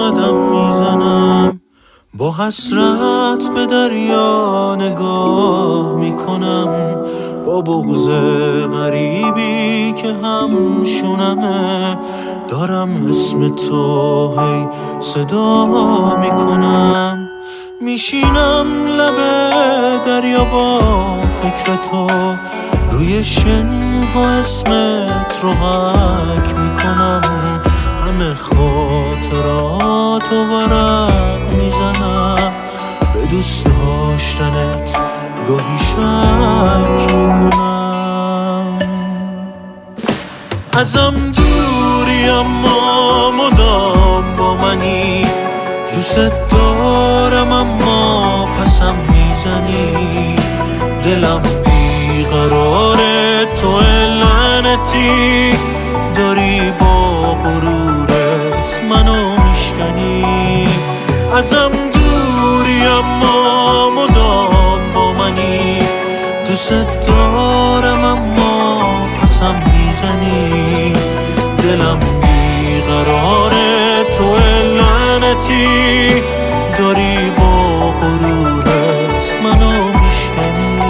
قدم میزنم، با حسرت به دریا نگاه میکنم، با بغض غریبی که هم شونمه دارم اسم تو هی صدا میکنم. میشینم لب دریا با فکر تو، روی شنها اسمت رو حک میکنم، همه خاطرات و ورق میزنم، به دوست داشتنت گاهی شک میکنم. ازم دوری اما مدام با منی، دوست دارم اما پسم میزنی، دلم بیقراره تو لعنتی، داری با غرورت منو میشکنی. ازم دوری اما مدام با منی، دوست دارم اما پسم میزنی، دلم بیقراره تو لعنتی، داری با غرورت منو میشکنی.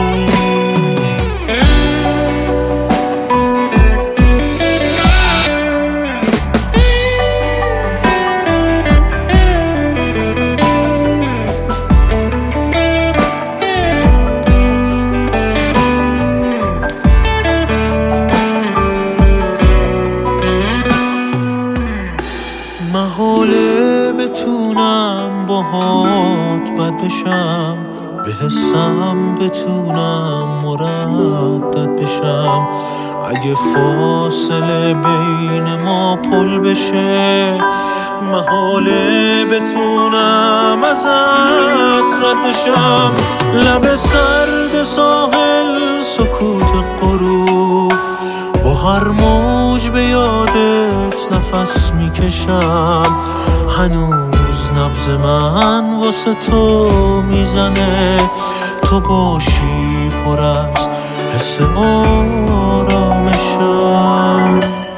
محاله بتونم باهات بد بشم، به حسم بتونم مردد بشم، اگه فاصله بین ما پل بشه، محاله بتونم ازت رد بشم. لب سرد ساحل سکوت غروب، با هر موج به یادت نفس میکشم، هنوز نبض من واسه تو میزنه، تو باشی پر از حس آرامشم.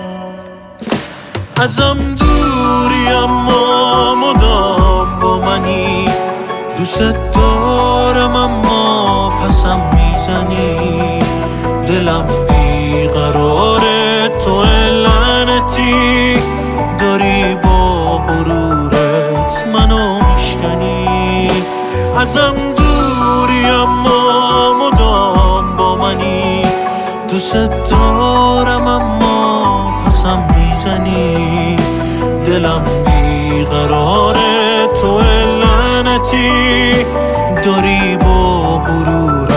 ازم دوری اما مدام با منی، دوست دارم اما پسم میزنی، دلم بیقراره تو لعنتی، داری با غرورت منو میشکنی. ازم دوری اما مدام با منی، دوست دارم اما پسم میزنی، دلم بیقراره تو لعنتی، داری با غرورت